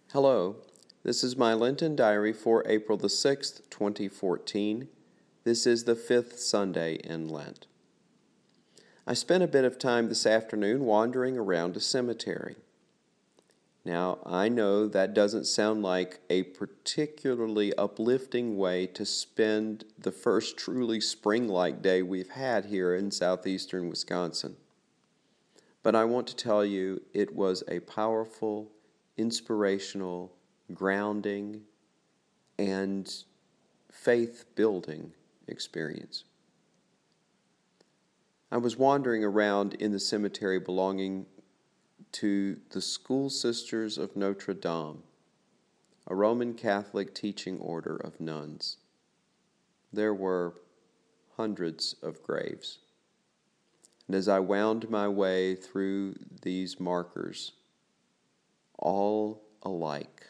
Hello, this is my Lenten diary for April the 6th, 2014. This is the 5th Sunday in Lent. I spent a bit of time this afternoon wandering around a cemetery. Now, I know that doesn't sound like a particularly uplifting way to spend the first truly spring-like day we've had here in southeastern Wisconsin. But I want to tell you it was a powerful, inspirational, grounding, and faith-building experience. I was wandering around in the cemetery belonging to the School Sisters of Notre Dame, a Roman Catholic teaching order of nuns. There were hundreds of graves. And as I wound my way through these markers, all alike,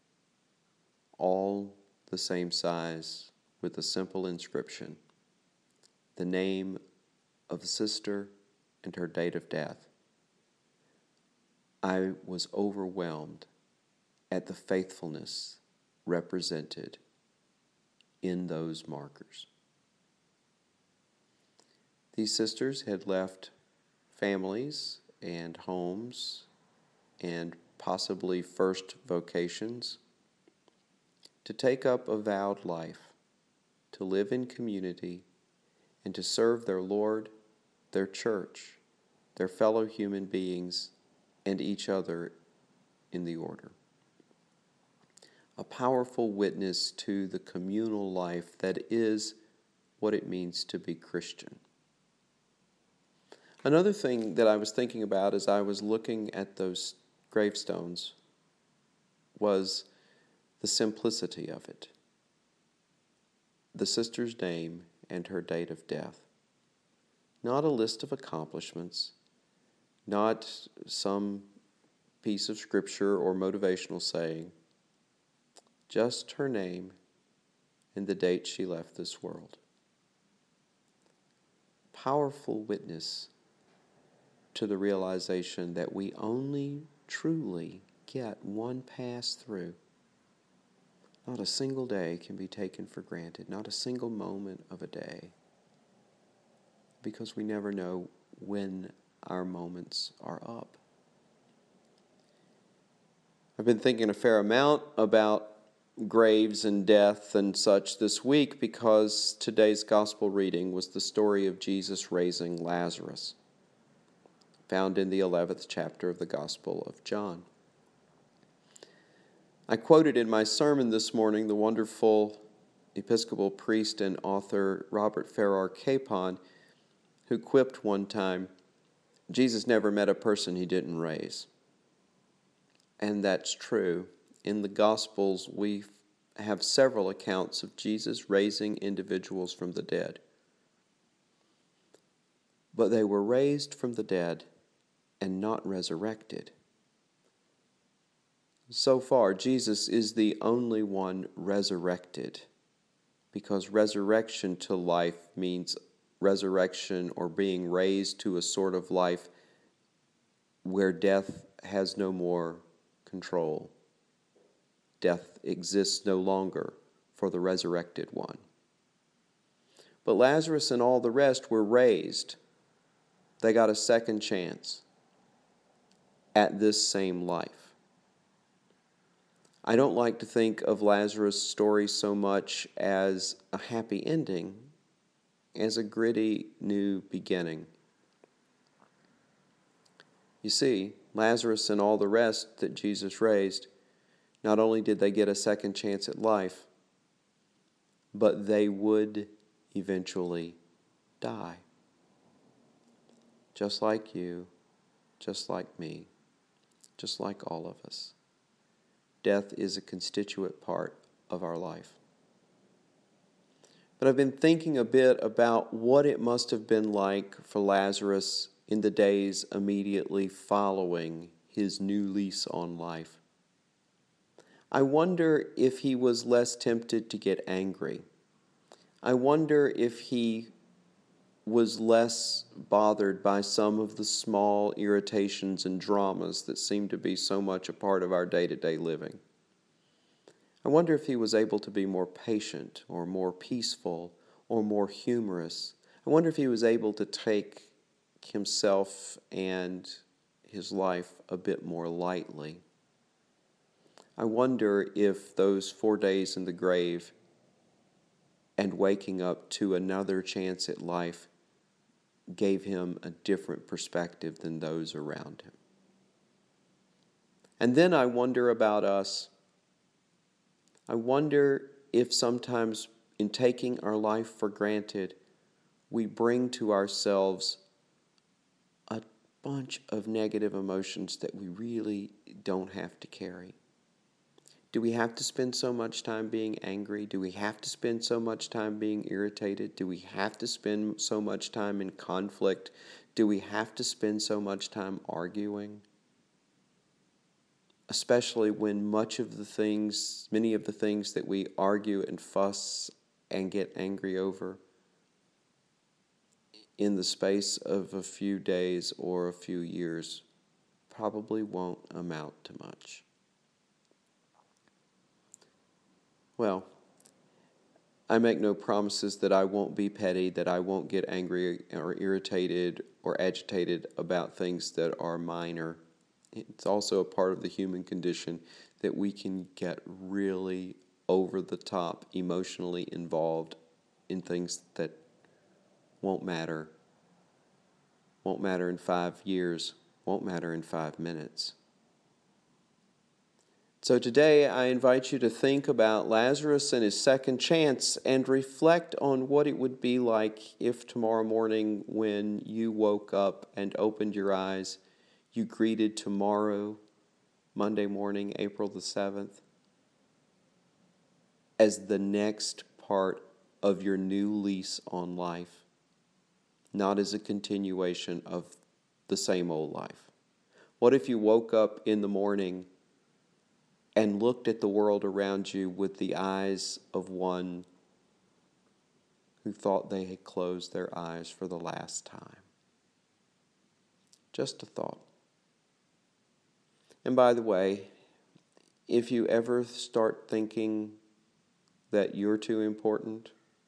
all the same size, with a simple inscription, the name of the sister and her date of death, I was overwhelmed at the faithfulness represented in those markers. These sisters had left families and homes and possibly first vocations to take up a vowed life, to live in community, and to serve their Lord, their church, their fellow human beings, and each other in the order. A powerful witness to the communal life that is what it means to be Christian. Another thing that I was thinking about as I was looking at those gravestones was the simplicity of it. The sister's name and her date of death. Not a list of accomplishments, not some piece of scripture or motivational saying, just her name and the date she left this world. Powerful witness to the realization that we only truly get one pass through. Not a single day can be taken for granted, not a single moment of a day, because we never know when our moments are up. I've been thinking a fair amount about graves and death and such this week because today's gospel reading was the story of Jesus raising Lazarus, found in the 11th chapter of the Gospel of John. I quoted in my sermon this morning the wonderful Episcopal priest and author Robert Farrar Capon, who quipped one time, Jesus never met a person he didn't raise. And that's true. In the Gospels, we have several accounts of Jesus raising individuals from the dead. But they were raised from the dead and not resurrected. So far, Jesus is the only one resurrected, because resurrection to life means resurrection or being raised to a sort of life where death has no more control. Death exists no longer for the resurrected one. But Lazarus and all the rest were raised. They got a second chance at this same life. I don't like to think of Lazarus' story so much as a happy ending as a gritty new beginning. You see, Lazarus and all the rest that Jesus raised, not only did they get a second chance at life, but they would eventually die. Just like you, just like me, just like all of us. Death is a constituent part of our life. But I've been thinking a bit about what it must have been like for Lazarus in the days immediately following his new lease on life. I wonder if he was less tempted to get angry. I wonder if he was less bothered by some of the small irritations and dramas that seem to be so much a part of our day-to-day living. I wonder if he was able to be more patient or more peaceful or more humorous. I wonder if he was able to take himself and his life a bit more lightly. I wonder if those 4 days in the grave and waking up to another chance at life gave him a different perspective than those around him. And then I wonder about us. I wonder if sometimes in taking our life for granted, we bring to ourselves a bunch of negative emotions that we really don't have to carry. Do we have to spend so much time being angry? Do we have to spend so much time being irritated? Do we have to spend so much time in conflict? Do we have to spend so much time arguing? Especially when many of the things that we argue and fuss and get angry over in the space of a few days or a few years probably won't amount to much. Well, I make no promises that I won't be petty, that I won't get angry or irritated or agitated about things that are minor. It's also a part of the human condition that we can get really over the top, emotionally involved in things that won't matter in 5 years, won't matter in 5 minutes. So today I invite you to think about Lazarus and his second chance and reflect on what it would be like if tomorrow morning when you woke up and opened your eyes, you greeted tomorrow, Monday morning, April the 7th, as the next part of your new lease on life, not as a continuation of the same old life. What if you woke up in the morning and looked at the world around you with the eyes of one who thought they had closed their eyes for the last time? Just a thought. And by the way, if you ever start thinking that you're too important,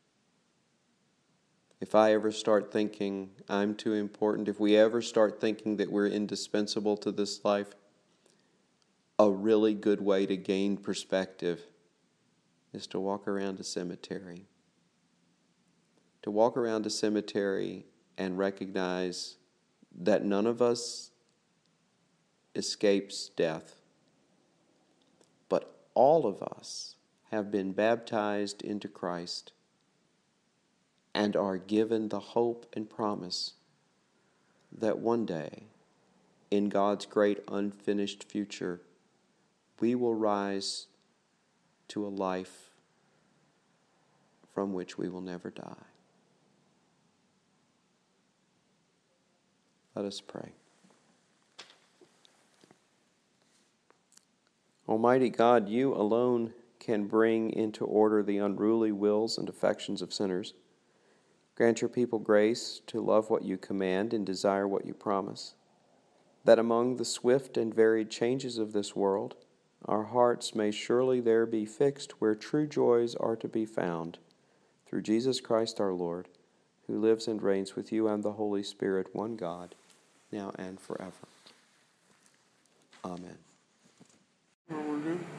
if I ever start thinking I'm too important, if we ever start thinking that we're indispensable to this life, a really good way to gain perspective is to walk around a cemetery. To walk around a cemetery and recognize that none of us escapes death, but all of us have been baptized into Christ and are given the hope and promise that one day, in God's great unfinished future, we will rise to a life from which we will never die. Let us pray. Almighty God, you alone can bring into order the unruly wills and affections of sinners. Grant your people grace to love what you command and desire what you promise, that among the swift and varied changes of this world, our hearts may surely there be fixed where true joys are to be found, through Jesus Christ our Lord, who lives and reigns with you and the Holy Spirit, one God, now and forever. Amen.